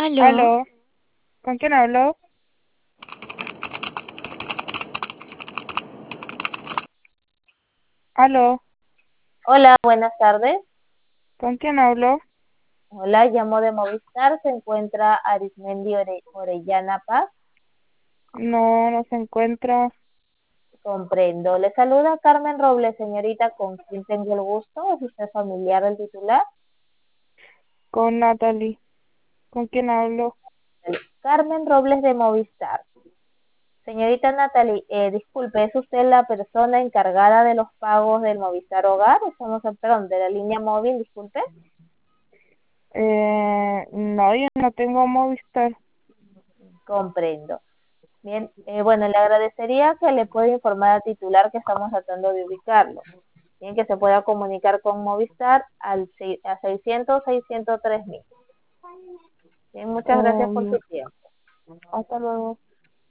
Aló, Aló, ¿con quién hablo? Aló, hola, buenas tardes. ¿con quién hablo? Hola, llamo de Movistar. Se encuentra Arismendi Orellana Paz. No, no se encuentra Comprendo. Le saluda Carmen Robles, señorita, con quien tengo el gusto. ¿Es usted familiar del titular? con Natalie. ¿Con quién hablo? Carmen Robles de Movistar. Señorita Natalie, disculpe, ¿es usted la persona encargada de los pagos del Movistar Hogar? Perdón, de la línea móvil, disculpe. No, yo no tengo Movistar. Comprendo. Bien, bueno, le agradecería que le pueda informar al titular que estamos tratando de ubicarlo. Bien, que se pueda comunicar con Movistar a 600-603 mil. Bien, muchas gracias por Eh, su tiempo. Hasta luego.